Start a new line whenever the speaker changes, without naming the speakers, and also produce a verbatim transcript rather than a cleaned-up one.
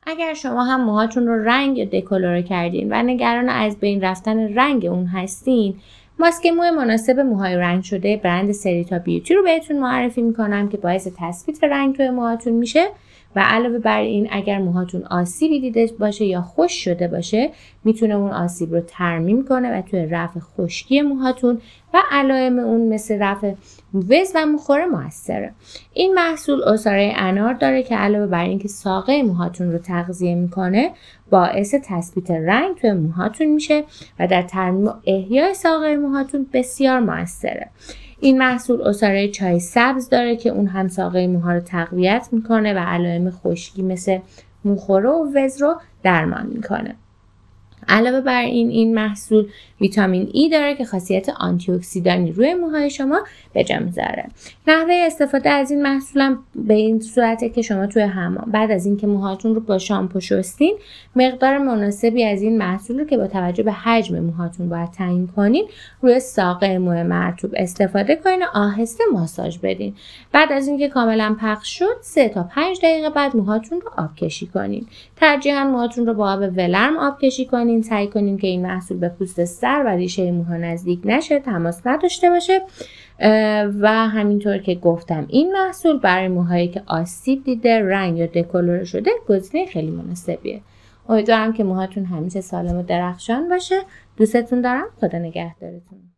اگر شما هم موهاتون رو رنگ یا دکولوره کردین و نگران از بین رفتن رنگ اون هستین، ماسک موی مناسب موهای رنگ شده برند سریتا بیوتی رو بهتون معرفی میکنم که باعث تثبیت رنگ توی موهاتون میشه و علاوه بر این اگر موهاتون آسیبی دیده باشه یا خشک شده باشه میتونه اون آسیب رو ترمیم کنه و توی رفع خشکی موهاتون و علائم اون مثل رفع وز و موخوره موثره. این محصول عصاره انار داره که علاوه بر اینکه ساقه موهاتون رو تغذیه میکنه باعث تثبیت رنگ توی موهاتون میشه و در ترمیم و احیای ساقه موهاتون بسیار موثره. این محصول عصاره چای سبز داره که اون هم ساقه موها رو تقویت میکنه و علائم خشکی مثل موخوره و وز رو درمان میکنه. علاوه بر این این محصول ویتامین ای داره که خاصیت آنتی اکسیدانی روی موهای شما به جا میذاره. نحوه استفاده از این محصولم به این صورته که شما توی حمام بعد از اینکه موهاتون رو با شامپو شستین مقدار مناسبی از این محصول رو که با توجه به حجم موهاتون باید تعیین کنین روی ساقه مو مرطوب استفاده کنین و آهسته ماساژ بدین. بعد از اینکه کاملا پخش شد سه تا پنج دقیقه بعد موهاتون رو آب کشی کنین. ترجیحاً موهاتون رو با آب ولرم آب کشی کنین. سعی کنین که این محصول به پوست سر و ریشه موها نزدیک نشه، تماس نداشته باشه و همینطور که گفتم این محصول برای موهایی که آسیب دیده، رنگ یا دکولوره شده گزینه خیلی مناسبیه. امیدوارم که موهاتون همیشه سالم و درخشان باشه. دوستتون دارم. خدا نگهدارتون.